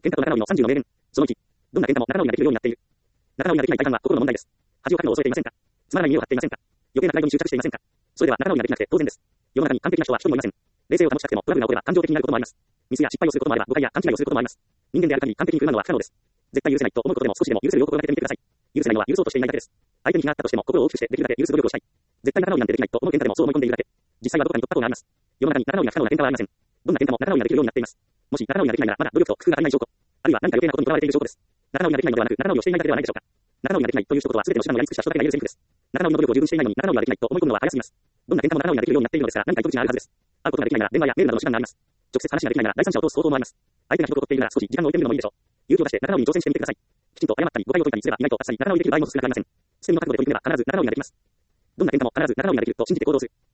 健太郎の30の名言。その1。どんな健太も仲直りができるようになっている。仲直りができない大半は心の問題です。恥をかくのを恐れていませんか？つまらない家を張っていませんか？余計なプライドに執着していませんか？それでは仲直りができなくて当然です。世の中に完璧な人は一人もいません。冷静を保ちたくてもトラブルが起これば感情的になることもあります。ミスや失敗をすることもあれば誤解や勘違いをすることもあります。人間である限り完璧に振る舞うのは不可能です。絶対許せないと思うことでも少しでも許せるよう心がけてみてください。許せないのは許そうとしていないだけです。相手に気があったとしても心を大きくしてできるだけ許す努力をしたい。絶対仲直りなんてできないと思う健太でもそう思い込んでいるだけ。実際はどこかに突破口があります。世の中に仲直りが不可能な健太はありません。どんな健太も仲直りができるようになっています。もし仲直りができないならまだ努力と工夫が足りない証拠。あるいは何か余計なことにとらわれている証拠です。仲直りができないのではなく仲直りをしていないだけではないでしょうか。仲直りができないという一言は全ての手段をやり尽くした人だけが言えるセリフです。仲直りの努力を十分していないのに仲直りができないと思い込むのは早すぎます。どんな健太も仲直りができるようになっているのですから何か糸口があるはずです。会うことができないなら電話やメールなどの手段があります。直接話ができないなら第三者を通す方法もあります。相手がひどく怒っているなら少し時間を置いてみるのもいいでしょう。勇気を出して仲直りに挑戦してみてください。きちんと謝ったり誤解を解いたりすれば意外とあっさり仲直りできる場合も少なくありません。捨て身の覚悟で取り組めば必ず仲直りができます。どんな健太も必ず仲直りができると信じて行動する。